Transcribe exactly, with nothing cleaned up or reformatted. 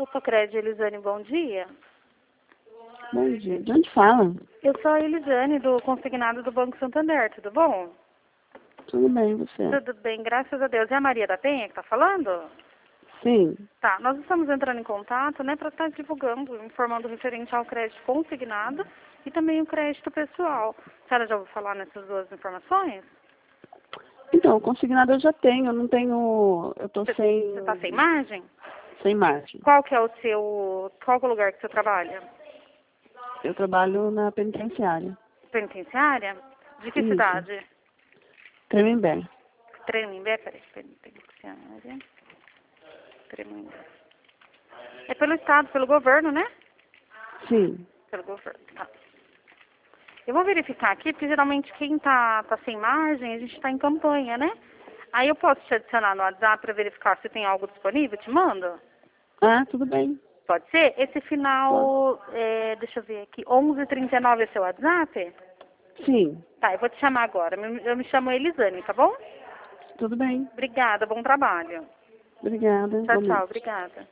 Fotocred, Elisane, bom dia. Bom dia. De onde fala? Eu sou a Elisane, do consignado do Banco Santander, tudo bom? Tudo bem, você? Tudo bem, graças a Deus. É a Maria da Penha que está falando? Sim. Tá, nós estamos entrando em contato, né, para estar divulgando, informando referente ao crédito consignado e também o crédito pessoal. A senhora já ouviu falar nessas duas informações? Então, consignado eu já tenho, eu não tenho... Eu tô Você sem... está sem margem? Sem margem. Qual que é o seu... Qual que é o lugar que você trabalha? Eu trabalho na penitenciária. Penitenciária? De que Isso. cidade? Tremembé. Tremembé, peraí, penitenciária. Tremembé. É pelo Estado, pelo governo, né? Sim. Pelo governo, tá. Eu vou verificar aqui, porque geralmente quem tá, tá sem margem, a gente tá em campanha, né? Aí eu posso te adicionar no WhatsApp para verificar se tem algo disponível? Te mando? Ah, tudo bem. Pode ser? Esse final, é, deixa eu ver aqui, onze e trinta e nove é seu WhatsApp? Sim. Tá, eu vou te chamar agora. Eu me chamo Elisane, tá bom? Tudo bem. Obrigada, bom trabalho. Obrigada. Tchau, Boa tchau, noite. obrigada.